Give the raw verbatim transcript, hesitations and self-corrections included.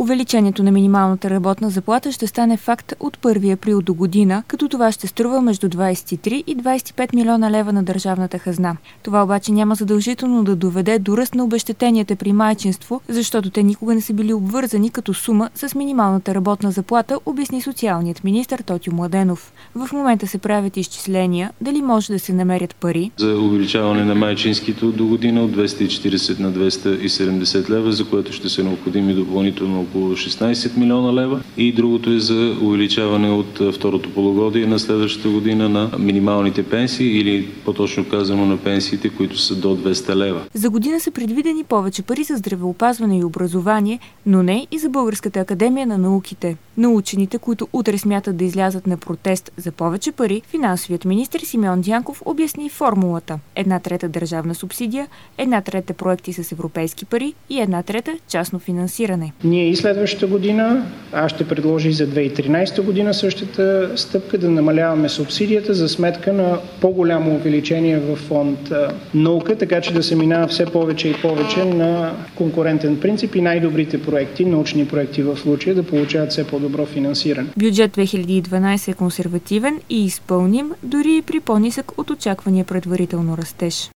Увеличението на минималната работна заплата ще стане факт от първи април до година, като това ще струва между двадесет и три и двадесет и пет милиона лева на държавната хазна. Това обаче няма задължително да доведе до ръст на обезщетенията при майчинство, защото те никога не са били обвързани като сума с минималната работна заплата, обясни социалният министър Тотю Младенов. В момента се правят изчисления дали може да се намерят пари за увеличаване на майчинското до година от двеста и четиридесет на двеста и седемдесет лева, за което ще са необходими допълнително около шестнадесет милиона лева, и другото е за увеличаване от второто полугодие на следващата година на минималните пенсии, или по-точно казано на пенсиите, които са до двеста лева. За година са предвидени повече пари за здравеопазване и образование, но не и за Българската академия на науките. На учените, които утре смятат да излязат на протест за повече пари, финансовият министър Симеон Дянков обясни формулата. Една трета държавна субсидия, една трета проекти с европейски пари и една трета частно финансиране. Ние и следващата година, аз ще предложа и за две хиляди и тринадесета година същата стъпка, да намаляваме субсидията за сметка на по-голямо увеличение в фонд наука, така че да се минава все повече и повече на конкурентен принцип и най-добрите проекти, научни проекти в случая, да получават все по-добро финансиране. Бюджет две хиляди и дванадесета е консервативен и изпълним, дори и при по-нисък от очаквания предварително растеж.